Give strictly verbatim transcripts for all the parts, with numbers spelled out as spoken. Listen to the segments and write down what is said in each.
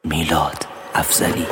میلاد افضلی.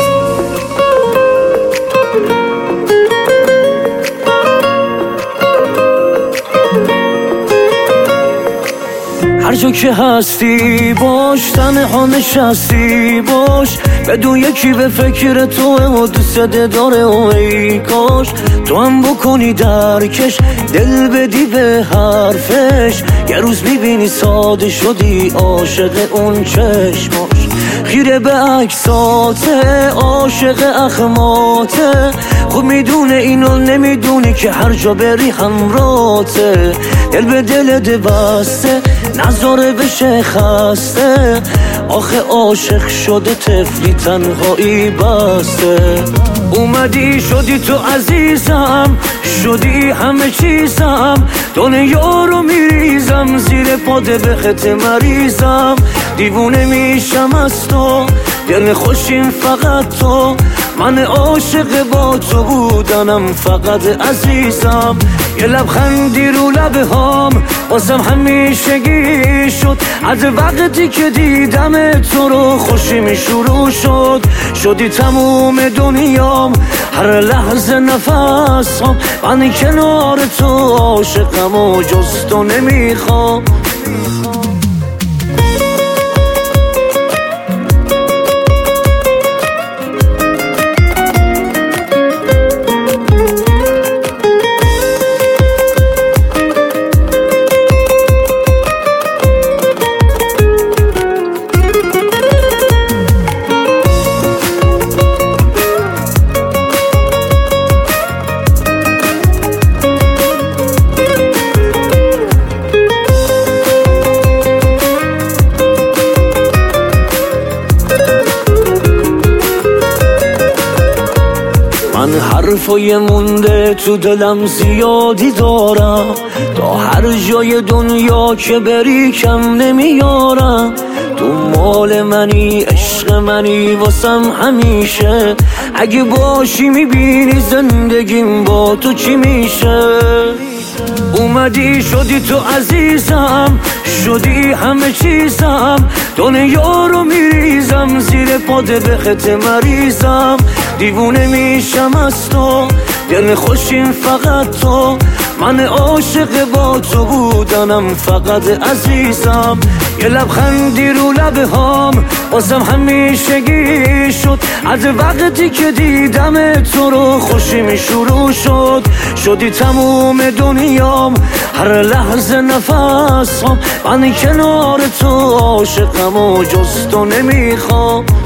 هر جا که هستی باش، تنها نشستی باش، بدون یکی به فکر توه و دوست داره و ای کاش تو هم بکنی درکش، دل بدی به حرفش، یه روز میبینی ساده شدی عاشق اون چشماش، خیره به عکساته عاشق اخماته، خوب میدونه اینو نمیدونی که هر جا بری همراته، دل به دلت بسته نذاره بشه خسته، آخه عاشق شده طفلی تنهایی بسته، اومدی شدی تو عزیزم، شدی همه چیزم، دنیا رو میریزم زیر پاده به خط مریضم، دیوونه میشم از تو، دل خوشیم فقط تو، من عاشق با تو بودنم فقط عزیزم، یه لبخندی رو لبه هام واسم همیشگی شد، از وقتی که دیدم تو رو خوشیم شروع شد، شدی تموم دنیام هر لحظه نفسم، من کنار تو عاشقم و جز تو نمیخوام. من حرفای مونده تو دلم زیادی دارم، تا هر جای دنیا که بری کم نمیارم، تو مال منی عشق منی واسم همیشه، اگه باشی میبینی زندگیم با تو چی میشه، اومدی شدی تو عزیزم، شدی همه چیزم، دنیا رو میریزم زیر پاده به خط مریضم، دیوونه میشم از تو، دل خوشیم فقط تو، من عاشق با تو بودنم فقط عزیزم، یه لبخندی رو لبه هام واسم همیشگی شد، از وقتی که دیدم تو رو خوشیم شروع شد، شدی تموم دنیام هر لحظه نفسم، من کنار تو عاشقم و جز تو نمیخوام.